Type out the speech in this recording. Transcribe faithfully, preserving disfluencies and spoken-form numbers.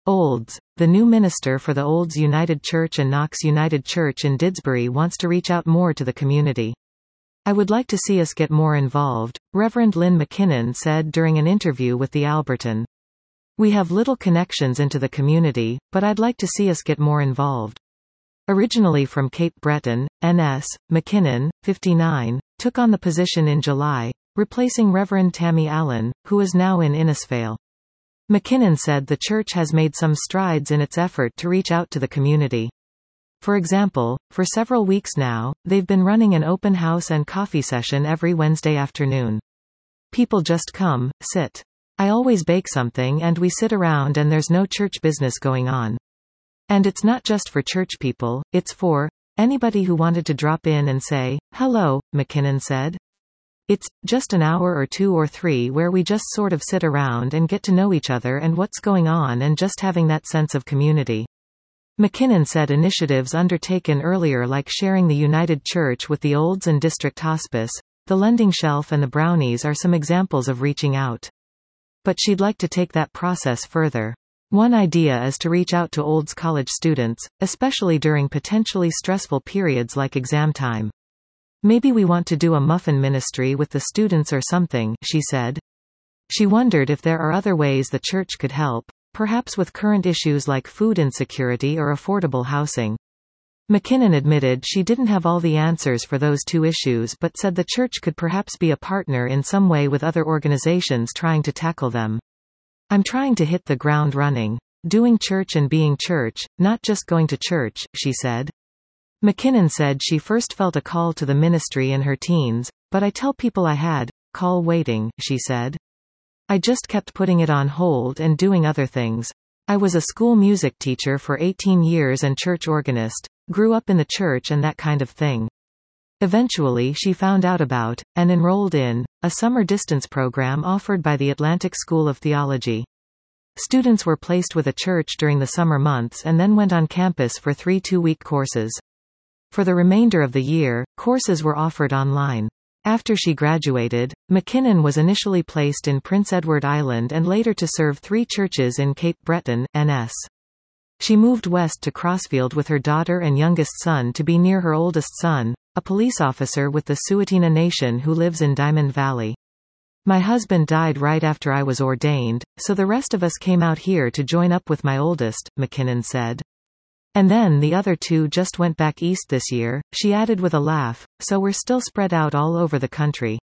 Olds. The new minister for the Olds United Church and Knox United Church in Didsbury wants to reach out more to the community. "I would like to see us get more involved," Reverend Lynn McKinnon said during an interview with the Alberton. "We have little connections into the community, but I'd like to see us get more involved." Originally from Cape Breton, N S, McKinnon, fifty-nine, took on the position in July, replacing Reverend Tammy Allen, who is now in Innisfail. McKinnon said the church has made some strides in its effort to reach out to the community. For example, for several weeks now, they've been running an open house and coffee session every Wednesday afternoon. People just come, sit. I always bake something and we sit around and there's no church business going on. And it's not just for church people, it's for anybody who wanted to drop in and say, hello, McKinnon said. It's just an hour or two or three where we just sort of sit around and get to know each other and what's going on and just having that sense of community. McKinnon said initiatives undertaken earlier like sharing the United Church with the Olds and District Hospice, the Lending Shelf and the Brownies are some examples of reaching out. But she'd like to take that process further. One idea is to reach out to Olds college students, especially during potentially stressful periods like exam time. "Maybe we want to do a muffin ministry with the students or something," she said. She wondered if there are other ways the church could help, perhaps with current issues like food insecurity or affordable housing. McKinnon admitted she didn't have all the answers for those two issues but said the church could perhaps be a partner in some way with other organizations trying to tackle them. "I'm trying to hit the ground running. Doing church and being church, not just going to church," she said. McKinnon said she first felt a call to the ministry in her teens, but I tell people I had call waiting, she said. "I just kept putting it on hold and doing other things. I was a school music teacher for eighteen years and church organist, grew up in the church and that kind of thing." Eventually she found out about, and enrolled in, a summer distance program offered by the Atlantic School of Theology. Students were placed with a church during the summer months and then went on campus for three two-week courses. For the remainder of the year, courses were offered online. After she graduated, McKinnon was initially placed in Prince Edward Island and later to serve three churches in Cape Breton, N S. She moved west to Crossfield with her daughter and youngest son to be near her oldest son, a police officer with the Tsuut'ina Nation who lives in Diamond Valley. "My husband died right after I was ordained, so the rest of us came out here to join up with my oldest," McKinnon said. "And then the other two just went back east this year," she added with a laugh, "so we're still spread out all over the country."